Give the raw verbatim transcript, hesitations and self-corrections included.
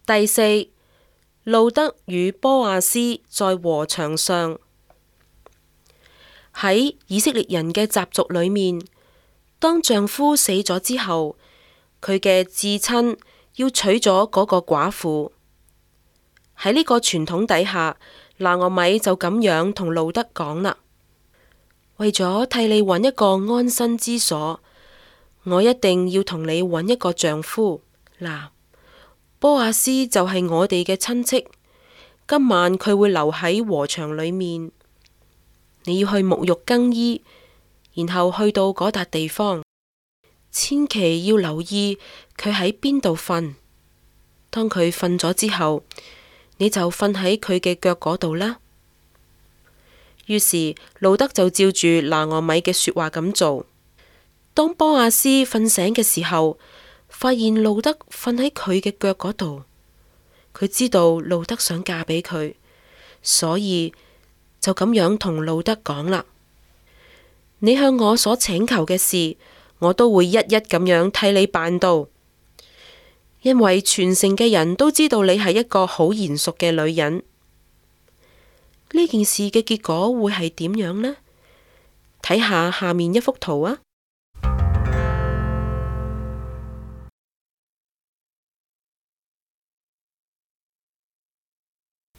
第四，路得與波阿斯在禾場上。喺以色列人嘅習俗裏面，當丈夫死咗之後，佢嘅至親要娶咗嗰個寡婦。喺呢個傳統底下，拿俄米就咁樣同路得講啦：為咗替你揾一個安身之所，我一定要同你揾一個丈夫。嗱，波阿斯就係我哋嘅親戚，今晚佢會留喺禾場裏面，你要去沐浴更衣，然後去到嗰笪地方，千祈要留意佢喺邊度瞓。當佢瞓咗之後，你就瞓喺佢嘅腳嗰度啦。於是路得就照住拿俄米嘅說話咁做。當波阿斯瞓醒嘅時候，發現路得瞓喺佢嘅腳嗰度，佢知道路得想嫁俾佢，所以就咁樣同路得講啦：你向我所請求嘅事，我都會一一咁樣替你辦到，因為全城嘅人都知道你係一個好賢淑嘅女人。呢件事嘅結果會係點樣呢？睇下下面一幅圖啊！